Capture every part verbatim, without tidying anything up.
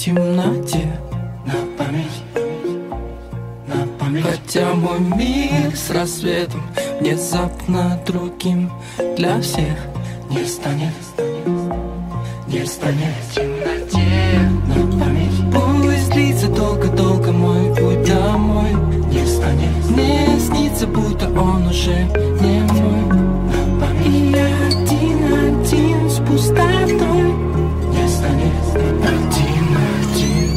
темноте на память, на память. Хотя мой мир с рассветом внезапно другим для всех не станет, не станет в темноте на память. Пусть длится долго-долго мой путь домой, не станет, не снится, будто он уже не мой на память. И я один-один с пустотой не станет один-один.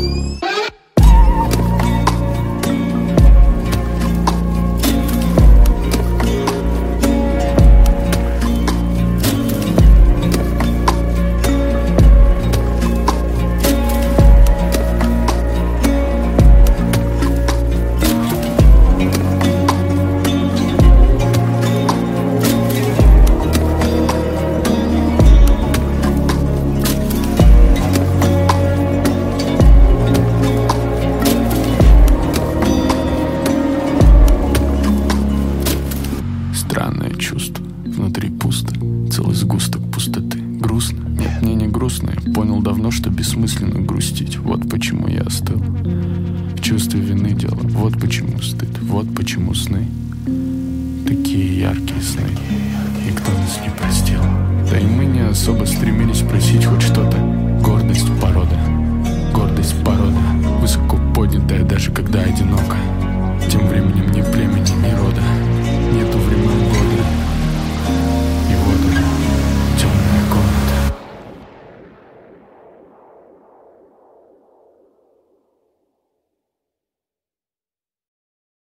Странное чувство, внутри пусто, целый сгусток пустоты. Грустно? Нет, мне не грустно. Я понял давно, что бессмысленно грустить. Вот почему я остыл. В чувстве вины дело. Вот почему стыд. Вот почему сны. Такие яркие сны. И кто нас не простил? Да и мы не особо стремились просить хоть что-то. Гордость порода. Гордость порода. Высоко поднятая, даже когда одиноко. Тем временем ни племени, ни рода.